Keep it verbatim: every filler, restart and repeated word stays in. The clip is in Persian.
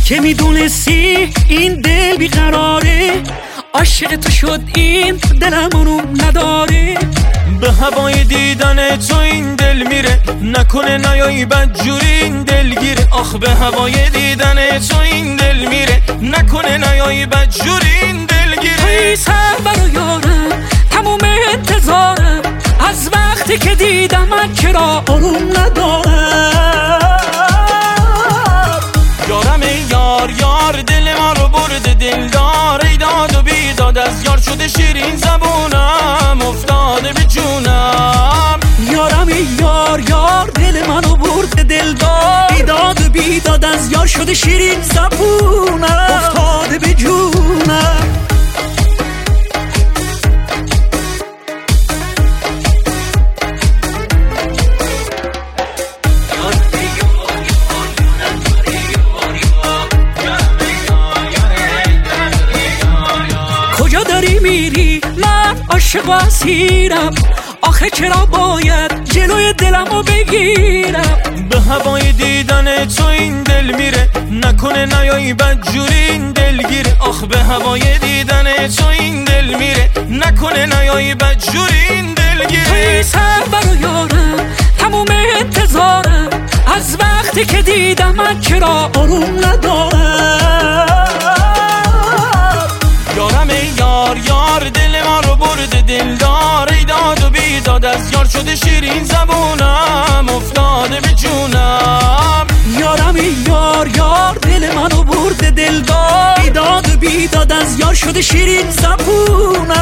که میدونستی این دل بیقراره، عاشق تو شد این دلم اونو نداره. به هوای دیدن تو این دل میره، نکنه نیایی بدجوری این دل گیره. آخ به هوای دیدن تو این دل میره، نکنه نیایی بدجوری این دل گیره. توی سر برو یارم تموم انتظارم، از وقتی که دیدم من چرا آروم ندارم. یارم ای یار یار دل ما رو برده دلدار، ای داد و بیداد از یار شده شیرین زبونم افتاده به جونم. یارم ای یار یار دل منو برده دلدار، ای داد و بیداد از یار شده شیرین زبونم افتاده به جونم. کجا داری میری من عاشق و اسیرم، آخه چرا باید جلوی دلمو بگیرم. به هوای دیدن تو این دل میره، نکنه نیایی بدجوری این دل گیره. آخ به هوای دیدن تو این دل میره، نکنه نیایی بدجوری این دل گیره. توی سر برو یارم تموم انتظارم، از وقتی که دیدم من چرا آروم ندارم. یارم ای یار یار دل ما رو برده دلدار، ای داد و بیداد از یار شده شیرین زبونم افتاده به جونم. یارم ای یار یار دل منو برده دلدار، ای داد و بیداد از یار شده شیرین زبونم